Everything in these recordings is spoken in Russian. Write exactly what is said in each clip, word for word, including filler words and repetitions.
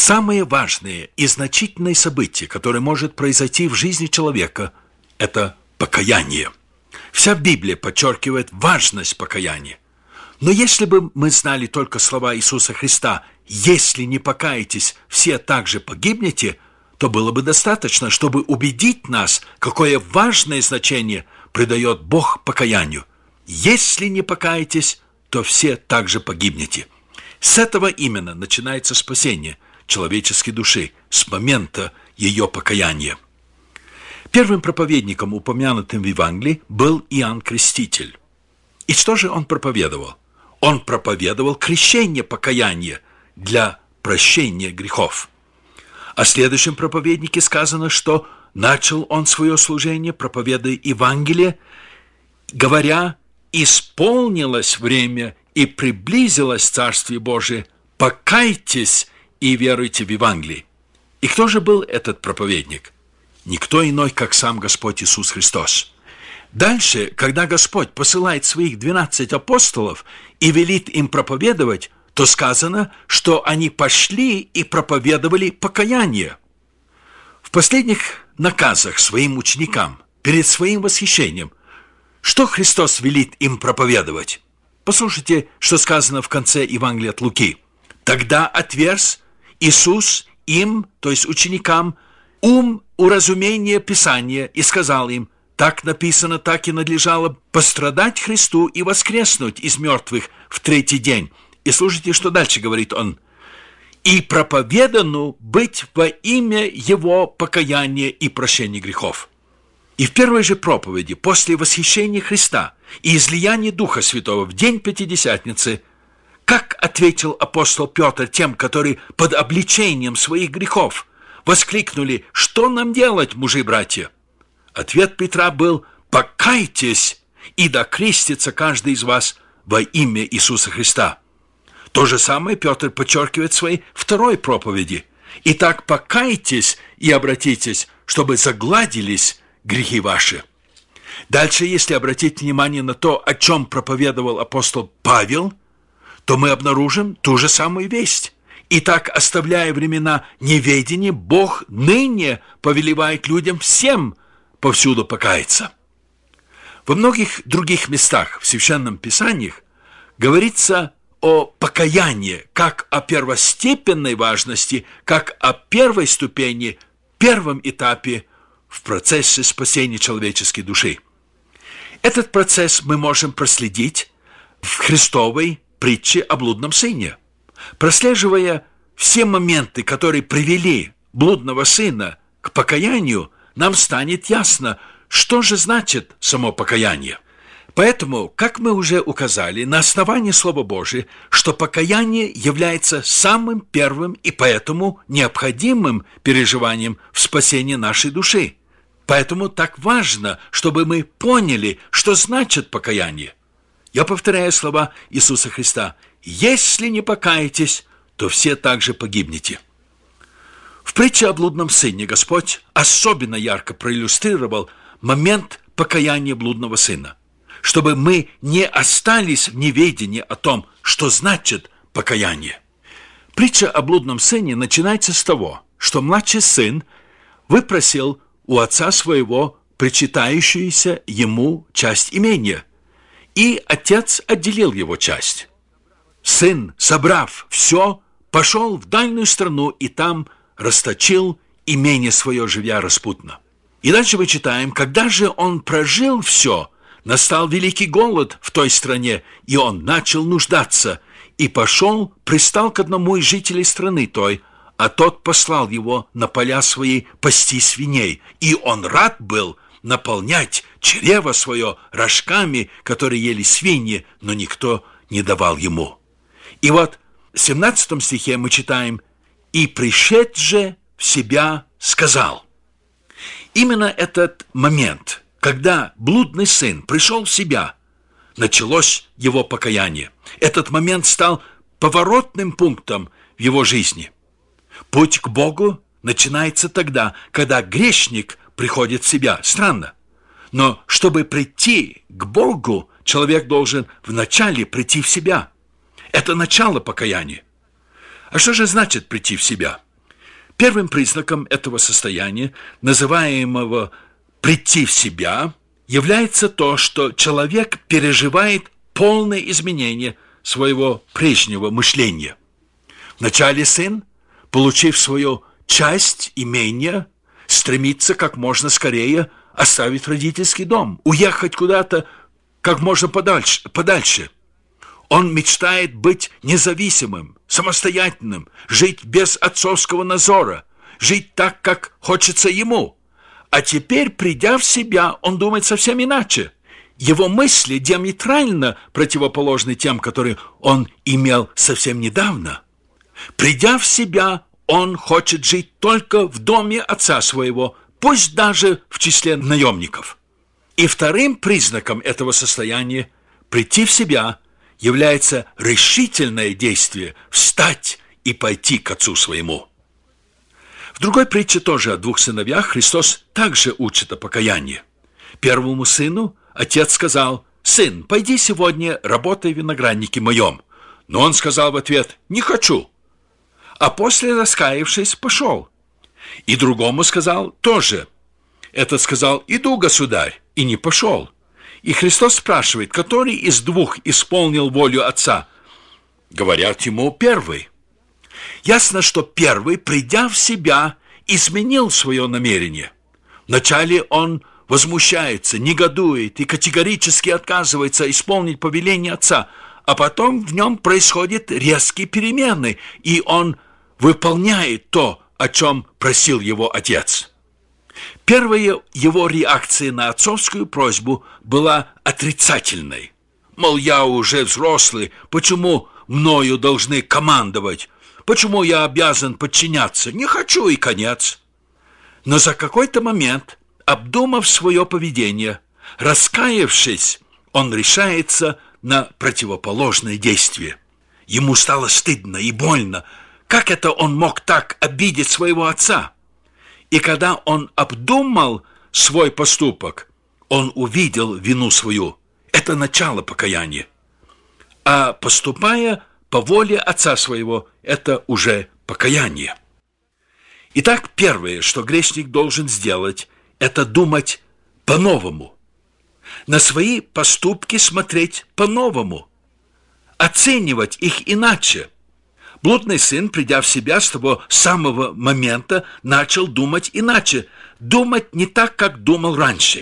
Самые важные и значительные события, которые может произойти в жизни человека, это покаяние. Вся Библия подчеркивает важность покаяния. Но если бы мы знали только слова Иисуса Христа «Если не покаетесь, все также погибнете», то было бы достаточно, чтобы убедить нас, какое важное значение придает Бог покаянию. «Если не покаетесь, то все также погибнете». С этого именно начинается спасение человеческой души, с момента ее покаяния. Первым проповедником, упомянутым в Евангелии, был Иоанн Креститель. И что же он проповедовал? Он проповедовал крещение покаяния для прощения грехов. О следующем проповеднике сказано, что начал он свое служение, проповедуя Евангелие, говоря: «Исполнилось время и приблизилось Царствие Божие, покайтесь и веруйте в Евангелие». И кто же был этот проповедник? Никто иной, как сам Господь Иисус Христос. Дальше, когда Господь посылает своих двенадцать апостолов и велит им проповедовать, то сказано, что они пошли и проповедовали покаяние. В последних наказах своим ученикам, перед своим восхищением, что Христос велит им проповедовать? Послушайте, что сказано в конце Евангелия от Луки. «Тогда отверз Иисус им, то есть ученикам, ум уразумения Писания и сказал им: так написано, так и надлежало пострадать Христу и воскреснуть из мертвых в третий день». И слушайте, что дальше говорит он: «И проповедану быть во имя Его покаяния и прощения грехов». И в первой же проповеди, после восхищения Христа и излияния Духа Святого в день Пятидесятницы, как ответил апостол Петр тем, которые под обличением своих грехов воскликнули: «Что нам делать, мужи-братья?» Ответ Петра был: «Покайтесь, и да крестится каждый из вас во имя Иисуса Христа». То же самое Петр подчеркивает в своей второй проповеди: «Итак, покайтесь и обратитесь, чтобы загладились грехи ваши». Дальше, если обратить внимание на то, о чем проповедовал апостол Павел, то мы обнаружим ту же самую весть. «Итак, оставляя времена неведения, Бог ныне повелевает людям всем повсюду покаяться». Во многих других местах в Священном Писании говорится о покаянии как о первостепенной важности, как о первой ступени, первом этапе в процессе спасения человеческой души. Этот процесс мы можем проследить в Христовой притче о блудном сыне. Прослеживая все моменты, которые привели блудного сына к покаянию, нам станет ясно, что же значит само покаяние. Поэтому, как мы уже указали, на основании Слова Божия, что покаяние является самым первым и поэтому необходимым переживанием в спасении нашей души. Поэтому так важно, чтобы мы поняли, что значит покаяние. Я повторяю слова Иисуса Христа: «Если не покаетесь, то все также погибнете». В притче о блудном сыне Господь особенно ярко проиллюстрировал момент покаяния блудного сына, чтобы мы не остались в неведении о том, что значит покаяние. Притча о блудном сыне начинается с того, что младший сын выпросил у отца своего причитающуюся ему часть имения, и отец отделил его часть. Сын, собрав все, пошел в дальнюю страну и там расточил имение свое, живя распутно. И дальше мы читаем: когда же он прожил все, настал великий голод в той стране, и он начал нуждаться, и пошел, пристал к одному из жителей страны той, а тот послал его на поля свои пасти свиней, и он рад был наполнять чрево свое рожками, которые ели свиньи, но никто не давал ему. И вот в семнадцатом стихе мы читаем: «И пришед же в себя сказал». Именно этот момент, когда блудный сын пришел в себя, началось его покаяние. Этот момент стал поворотным пунктом в его жизни. Путь к Богу начинается тогда, когда грешник приходит в себя. Странно. Но чтобы прийти к Богу, человек должен вначале прийти в себя. Это начало покаяния. А что же значит прийти в себя? Первым признаком этого состояния, называемого «прийти в себя», является то, что человек переживает полное изменение своего прежнего мышления. Вначале сын, получив свою часть имения, стремится как можно скорее оставить родительский дом, уехать куда-то как можно подальше, подальше. Он мечтает быть независимым, самостоятельным, жить без отцовского надзора, жить так, как хочется ему. А теперь, придя в себя, он думает совсем иначе. Его мысли диаметрально противоположны тем, которые он имел совсем недавно. Придя в себя, он хочет жить только в доме отца своего, пусть даже в числе наемников. И вторым признаком этого состояния «прийти в себя» является решительное действие встать и пойти к отцу своему. В другой притче тоже о двух сыновьях Христос также учит о покаянии. Первому сыну отец сказал: «Сын, пойди сегодня, работай в винограднике моем». Но он сказал в ответ: «Не хочу». А после, раскаявшись, пошел. И другому сказал тоже. Этот сказал: «Иду, государь», и не пошел. И Христос спрашивает, который из двух исполнил волю Отца? Говорят ему: первый. Ясно, что первый, придя в себя, изменил свое намерение. Вначале он возмущается, негодует и категорически отказывается исполнить повеление Отца, а потом в нем происходят резкие перемены, и он выполняет то, о чем просил его Отец. Первая его реакция на отцовскую просьбу была отрицательной. Мол, я уже взрослый, почему мною должны командовать? Почему я обязан подчиняться? Не хочу, и конец. Но за какой-то момент, обдумав свое поведение, раскаявшись, он решается на противоположное действие. Ему стало стыдно и больно. Как это он мог так обидеть своего отца? И когда он обдумал свой поступок, он увидел вину свою. Это начало покаяния. А поступая по воле отца своего, это уже покаяние. Итак, первое, что грешник должен сделать, это думать по-новому. На свои поступки смотреть по-новому. Оценивать их иначе. Блудный сын, придя в себя с того самого момента, начал думать иначе, думать не так, как думал раньше.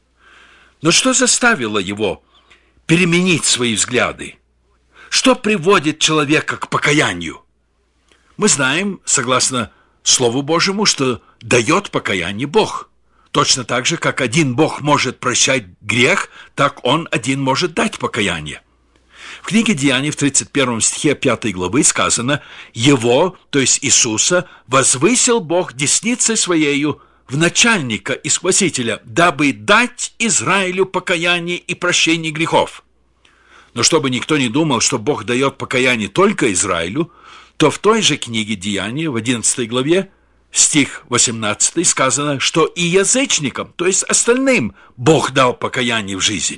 Но что заставило его переменить свои взгляды? Что приводит человека к покаянию? Мы знаем, согласно Слову Божьему, что дает покаяние Бог. Точно так же, как один Бог может прощать грех, так Он один может дать покаяние. В книге Деяний в тридцать первом стихе пятой главы сказано: «Его, то есть Иисуса, возвысил Бог десницей Своею в начальника и спасителя, дабы дать Израилю покаяние и прощение грехов». Но чтобы никто не думал, что Бог дает покаяние только Израилю, то в той же книге Деяний в одиннадцатой главе, стих восемнадцатый, сказано, что и язычникам, то есть остальным, Бог дал покаяние в жизнь.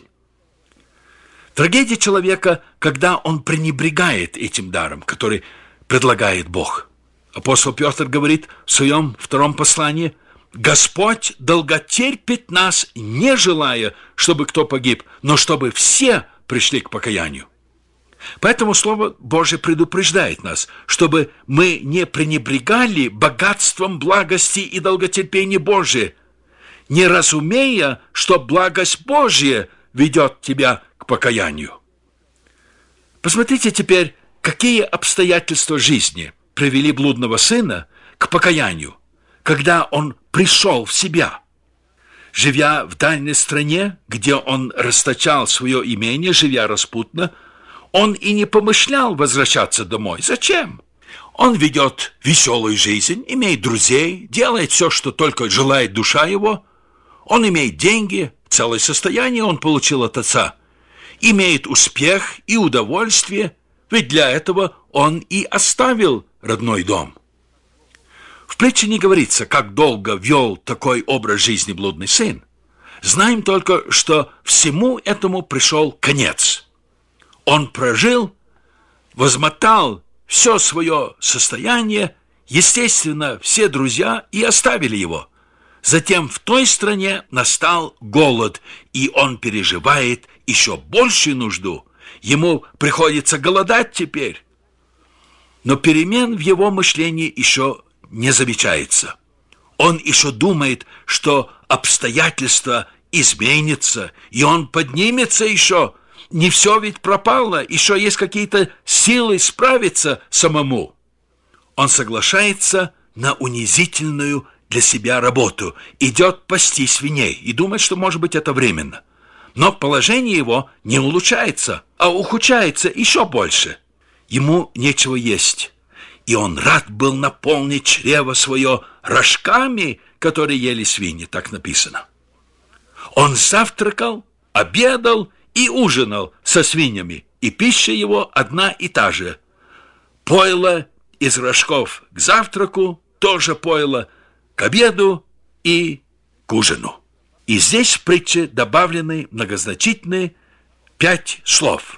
Трагедия человека, когда он пренебрегает этим даром, который предлагает Бог. Апостол Петр говорит в своем втором послании: «Господь долготерпит нас, не желая, чтобы кто погиб, но чтобы все пришли к покаянию». Поэтому Слово Божие предупреждает нас, чтобы мы не пренебрегали богатством благости и долготерпения Божия, не разумея, что благость Божья ведет тебя к покаянию. Посмотрите теперь, какие обстоятельства жизни привели блудного сына к покаянию, когда он пришел в себя. Живя в дальней стране, где он расточал свое имение, живя распутно, он и не помышлял возвращаться домой. Зачем? Он ведет веселую жизнь, имеет друзей, делает все, что только желает душа его. Он имеет деньги, целое состояние он получил от отца, имеет успех и удовольствие, ведь для этого он и оставил родной дом. В притче не говорится, как долго вел такой образ жизни блудный сын. Знаем только, что всему этому пришел конец. Он прожил, возмотал все свое состояние естественно, все друзья и оставили его. Затем в той стране настал голод, и он переживает еще большую нужду. Ему приходится голодать теперь. Но перемен в его мышлении еще не замечается. Он еще думает, что обстоятельства изменятся, и он поднимется еще. Не все ведь пропало, еще есть какие-то силы справиться самому. Он соглашается на унизительную для себя работу, идет пасти свиней и думает, что, может быть, это временно. Но положение его не улучшается, а ухудшается еще больше. Ему нечего есть, и он рад был наполнить чрево свое рожками, которые ели свиньи, так написано. Он завтракал, обедал и ужинал со свиньями, и пища его одна и та же. Пойло из рожков к завтраку, тоже пойло к обеду и к ужину. И здесь в притче добавлены многозначительные пять слов.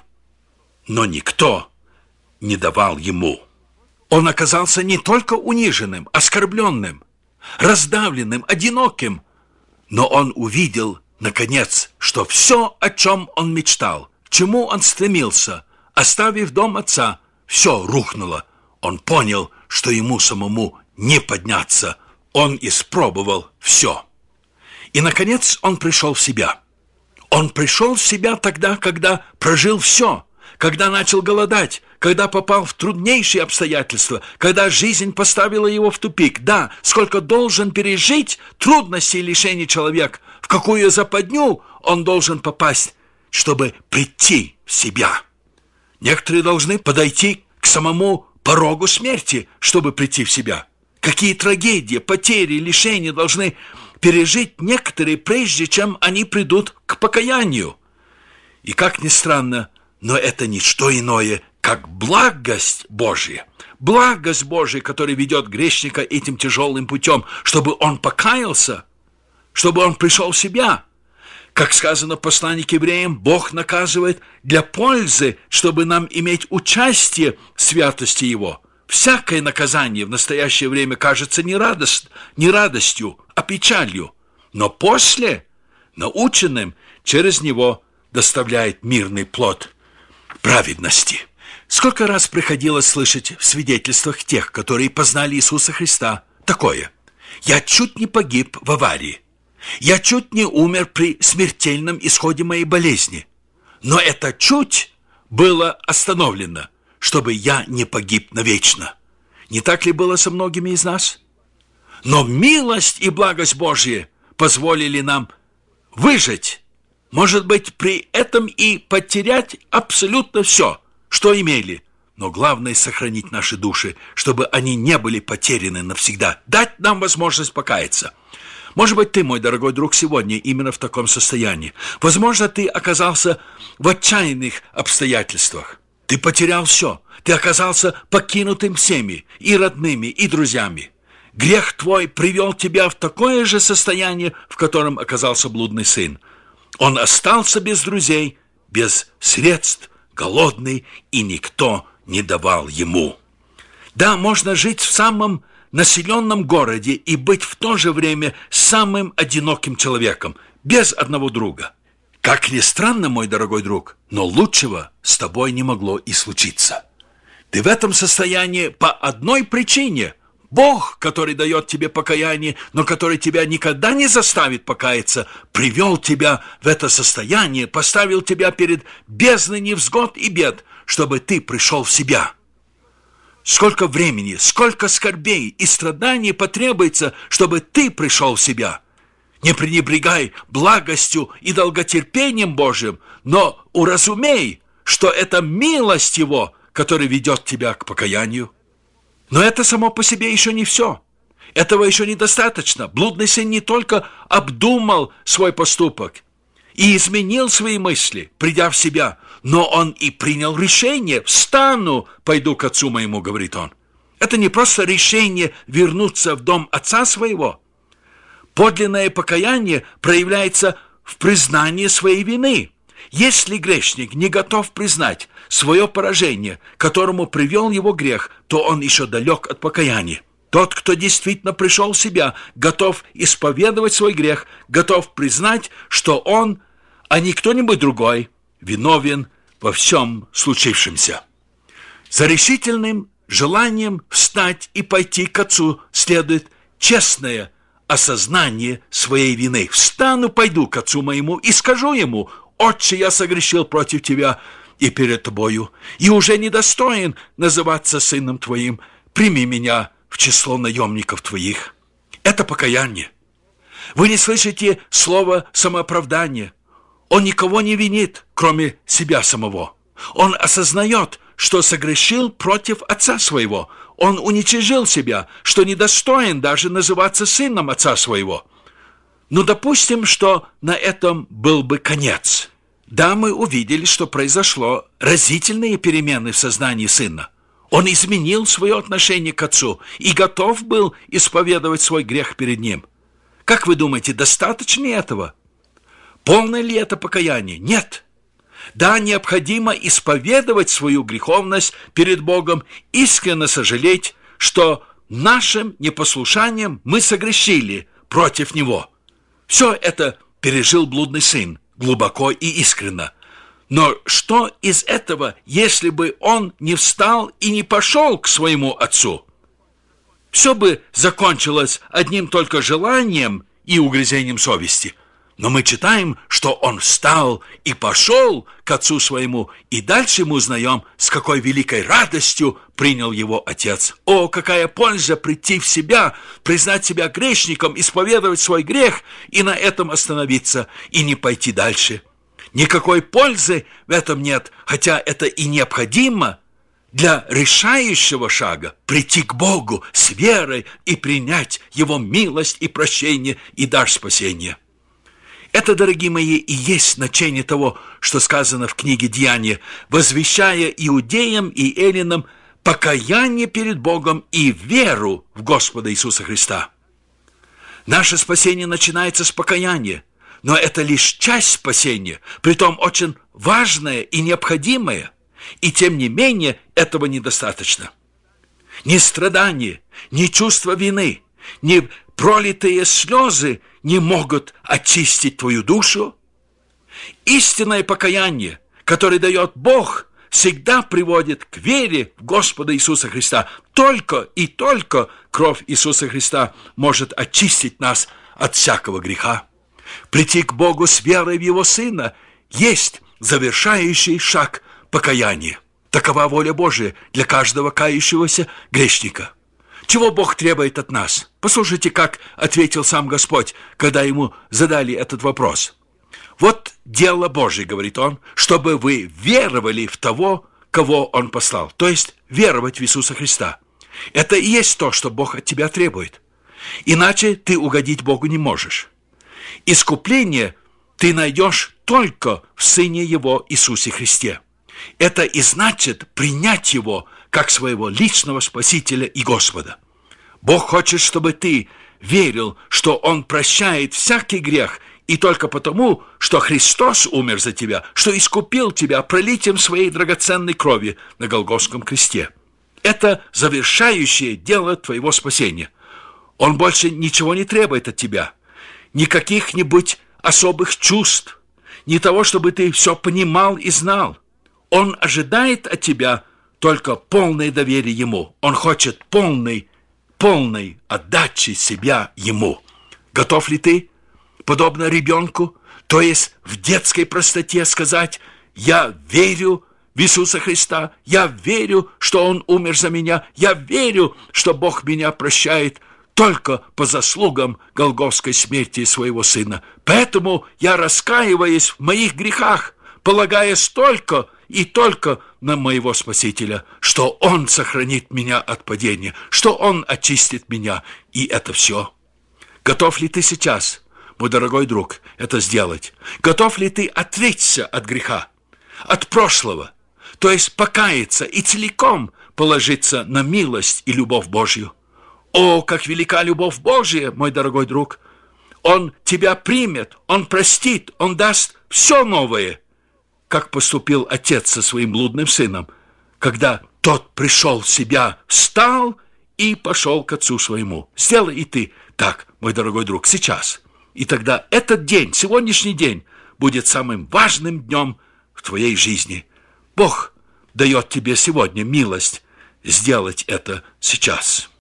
Но никто не давал ему. Он оказался не только униженным, оскорбленным, раздавленным, одиноким, но он увидел, наконец, что все, о чем он мечтал, к чему он стремился, оставив дом отца, все рухнуло. Он понял, что ему самому не подняться. Он испробовал все. И, наконец, он пришел в себя. Он пришел в себя тогда, когда прожил все, когда начал голодать, когда попал в труднейшие обстоятельства, когда жизнь поставила его в тупик. Да, сколько должен пережить трудностей и лишений человек, в какую западню он должен попасть, чтобы прийти в себя. Некоторые должны подойти к самому порогу смерти, чтобы прийти в себя. Какие трагедии, потери, лишения должны пережить некоторые, прежде чем они придут к покаянию. И как ни странно, но это не что иное, как благость Божья. Благость Божья, которая ведет грешника этим тяжелым путем, чтобы он покаялся, чтобы он пришел в себя. Как сказано в послании к евреям, Бог наказывает для пользы, чтобы нам иметь участие в святости Его. Всякое наказание в настоящее время кажется не, радость, не радостью, а печалью, но после, наученным, через него доставляет мирный плод праведности. Сколько раз приходилось слышать в свидетельствах тех, которые познали Иисуса Христа, такое: «Я чуть не погиб в аварии, я чуть не умер при смертельном исходе моей болезни, но это чуть было остановлено, чтобы я не погиб навечно». Не так ли было со многими из нас? Но милость и благость Божья позволили нам выжить, может быть, при этом и потерять абсолютно все, что имели, но главное — сохранить наши души, чтобы они не были потеряны навсегда, дать нам возможность покаяться. Может быть, ты, мой дорогой друг, сегодня именно в таком состоянии. Возможно, ты оказался в отчаянных обстоятельствах. Ты потерял все. Ты оказался покинутым всеми, и родными, и друзьями. Грех твой привел тебя в такое же состояние, в котором оказался блудный сын. Он остался без друзей, без средств, голодный, и никто не давал ему. Да, можно жить в самом населенном городе и быть в то же время самым одиноким человеком, без одного друга. Как ни странно, мой дорогой друг, но лучшего с тобой не могло и случиться. Ты в этом состоянии по одной причине. Бог, который дает тебе покаяние, но который тебя никогда не заставит покаяться, привел тебя в это состояние, поставил тебя перед бездной невзгод и бед, чтобы ты пришел в себя. Сколько времени, сколько скорбей и страданий потребуется, чтобы ты пришел в себя. Не пренебрегай благостью и долготерпением Божьим, но уразумей, что это милость Его, которая ведет тебя к покаянию. Но это само по себе еще не все. Этого еще недостаточно. Блудный сын не только обдумал свой поступок и изменил свои мысли, придя в себя, но он и принял решение: «Встану, пойду к отцу моему», — говорит он. Это не просто решение вернуться в дом отца своего. Подлинное покаяние проявляется в признании своей вины. Если грешник не готов признать свое поражение, к которому привел его грех, то он еще далек от покаяния. Тот, кто действительно пришел в себя, готов исповедовать свой грех, готов признать, что он, а не кто-нибудь другой, виновен во всем случившемся. За решительным желанием встать и пойти к Отцу следует честное осознание своей вины. «Встану, пойду к Отцу моему и скажу ему: Отче, я согрешил против Тебя и перед Тобою, и уже недостоин называться сыном Твоим. Прими меня в число наемников Твоих». Это покаяние. Вы не слышите слова самооправдания. Он никого не винит, кроме себя самого. Он осознает, что согрешил против Отца Своего. Он уничижил себя, что недостоин даже называться сыном Отца Своего. Но допустим, что на этом был бы конец. Да, мы увидели, что произошло разительные перемены в сознании сына. Он изменил свое отношение к Отцу и готов был исповедовать свой грех перед Ним. Как вы думаете, достаточно ли этого? Полное ли это покаяние? Нет. Да, необходимо исповедовать свою греховность перед Богом, искренне сожалеть, что нашим непослушанием мы согрешили против Него. Все это пережил блудный сын глубоко и искренно. Но что из этого, если бы он не встал и не пошел к своему отцу? Все бы закончилось одним только желанием и угрызением совести. Но мы читаем, что он встал и пошел к отцу своему, и дальше мы узнаем, с какой великой радостью принял его отец. О, какая польза прийти в себя, признать себя грешником, исповедовать свой грех и на этом остановиться, и не пойти дальше. Никакой пользы в этом нет, хотя это и необходимо для решающего шага прийти к Богу с верой и принять Его милость и прощение и дар спасения. Это, дорогие мои, и есть значение того, что сказано в книге «Деяния», возвещая иудеям и эллинам покаяние перед Богом и веру в Господа Иисуса Христа. Наше спасение начинается с покаяния, но это лишь часть спасения, притом очень важная и необходимая, и тем не менее этого недостаточно. Ни страдания, ни чувство вины, ни пролитые слезы не могут очистить твою душу. Истинное покаяние, которое дает Бог, всегда приводит к вере в Господа Иисуса Христа. Только и только кровь Иисуса Христа может очистить нас от всякого греха. Прийти к Богу с верой в Его Сына есть завершающий шаг покаяния. Такова воля Божия для каждого кающегося грешника. Чего Бог требует от нас? Послушайте, как ответил сам Господь, когда Ему задали этот вопрос. «Вот дело Божие, — говорит Он, — чтобы вы веровали в того, кого Он послал». То есть веровать в Иисуса Христа. Это и есть то, что Бог от тебя требует. Иначе ты угодить Богу не можешь. Искупление ты найдешь только в Сыне Его Иисусе Христе. Это и значит принять Его как своего личного Спасителя и Господа. Бог хочет, чтобы ты верил, что Он прощает всякий грех, и только потому, что Христос умер за тебя, что искупил тебя пролитием своей драгоценной крови на Голгофском кресте. Это завершающее дело твоего спасения. Он больше ничего не требует от тебя, ни каких-нибудь особых чувств, ни того, чтобы ты все понимал и знал. Он ожидает от тебя только полное доверие Ему. Он хочет полной, полной отдачи себя Ему. Готов ли ты, подобно ребенку, то есть в детской простоте сказать: «Я верю в Иисуса Христа, я верю, что Он умер за меня, я верю, что Бог меня прощает только по заслугам голгофской смерти своего Сына. Поэтому я раскаиваюсь в моих грехах, полагаясь только и только на моего Спасителя, что Он сохранит меня от падения, что Он очистит меня, и это все». Готов ли ты сейчас, мой дорогой друг, это сделать? Готов ли ты отречься от греха, от прошлого, то есть покаяться и целиком положиться на милость и любовь Божью? О, как велика любовь Божия, мой дорогой друг! Он тебя примет, Он простит, Он даст все новое, как поступил отец со своим блудным сыном, когда тот пришел в себя, встал и пошел к отцу своему. Сделай и ты так, мой дорогой друг, сейчас. И тогда этот день, сегодняшний день, будет самым важным днем в твоей жизни. Бог дает тебе сегодня милость сделать это сейчас.